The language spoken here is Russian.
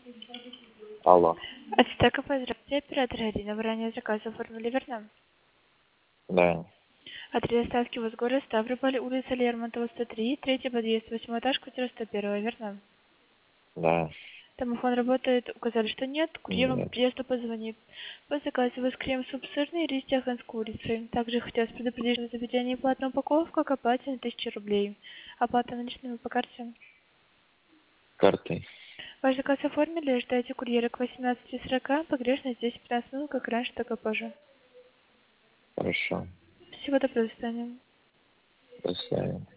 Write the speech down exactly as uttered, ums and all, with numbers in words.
Алло. От стека здравствуйте, оператор Арина. Вы ранее заказ оформили, верно? Да. Адрес доставки у вас город Ставрополь, улица Лермонтова, сто три, третий подъезд, восьмой этаж, квартира сто один, верно? Да. Домофон работает, указали, что нет, курьер вам по Нет. приезду позвонит. По заказу вас крем суп сырный и рис с курицей. Также хотелось предупредить, что заведение платная упаковка к оплате на тысячу рублей. Оплата наличными по карте. Картой. Ваш заказ оформили, ждайте курьера к восемнадцати сорока, погрешность десять пятнадцать минут, как раньше, так и позже. Хорошо. Всего доброго, до свидания. До свидания.